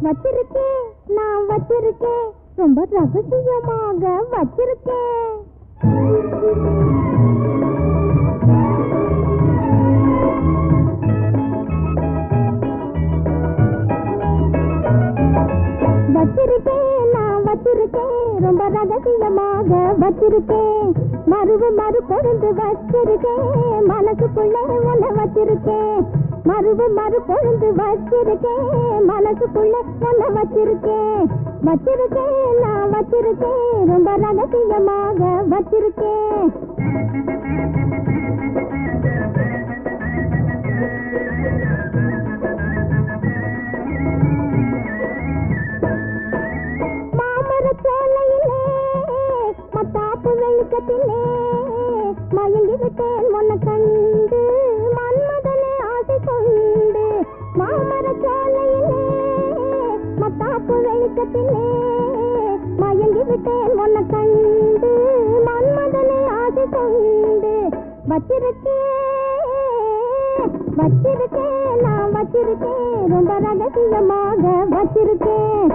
வச்சிருக்கேன் நான் வச்சிருக்கேன் ரொம்ப ரகசியமாக வச்சிருக்கேன். வச்சிருக்கேன் நான் வச்சிருக்கேன் ரொம்ப ரகசியமாக வச்சிருக்கேன். மறுவு மறு பொழுது வச்சிருக்கேன் மனசுக்குள்ளே உன்னை வச்சிருக்கேன். மறுவு மறு பொழுது வச்சிருக்கேன் மனசுக்குள்ளே உன்னை வச்சிருக்கேன். வச்சிருக்கேன் நான் வச்சிருக்கேன் ரொம்ப ரகசியமாக வச்சிருக்கேன். வெளிக்கத்திலே மயங்கி விட்டேன் உன்னை கண்டு மன்மதனே ஆசை கொண்டு. மாமர சாலையிலே மத்தாப்பு வெளிக்கத்திலே மயங்கி விட்டேன் உன்னை கண்டு மன்மதனே ஆசை கொண்டு. வச்சிருக்கேன் நான் வச்சிருக்கேன் ரொம்ப ரகசியமாக வச்சிருக்கேன்.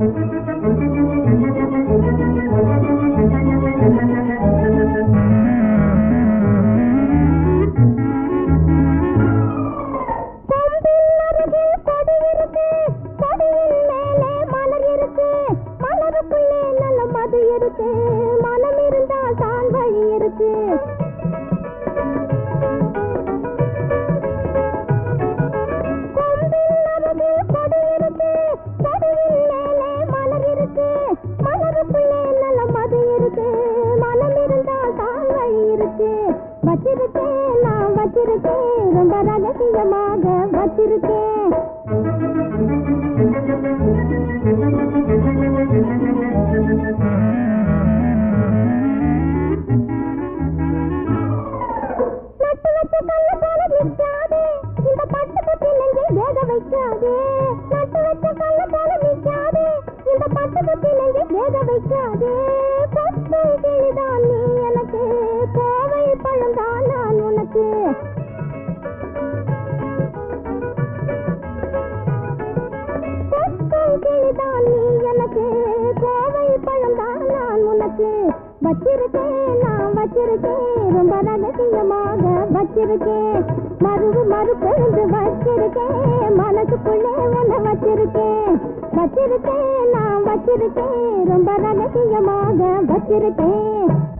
மனம் இருந்தால் தான் வழி இருக்கு. கொம்பில் நமது கொடி இருக்கு கொடியில் மேலே மலர் இருக்கு மலருக்குள்ளே நல்ல மது இருக்கு. மனம் இருந்தால் தான் வழி இருக்கு. வச்சிருக்கேன் நான் வச்சிருக்கேன் ரொம்ப ரகசியமாக வச்சிருக்கேன். நட்டு வச்ச கல்ல போல நிற்காதே இந்த பட்டு குத்தி நெஞ்சை வேக வைக்காதே. நட்டு வச்ச கல்ல போல நிற்காதே இந்த பட்டு குத்தி நெஞ்சை வேக வைக்காதே. கொத்தும் கிளிதான் நீ எனக்கு கோவை பழம்தான் நான் உனக்கு. கொத்தும் கிளிதான் நீ எனக்கு கோவை பழம்தான் நான் உனக்கு. வச்சிருக்கேன் நான் வச்சிருக்கேன் ரொம்ப ரகசியமாக வச்சிருக்கேன். மறுவு மறு பொழுது வச்சிருக்கேன் மனசுக்குள்ளே உன்னை வச்சிருக்கேன். வச்சிருக்கேன் நான் வச்சிருக்கேன் ரொம்ப ரகசியமாக வச்சிருக்கேன்.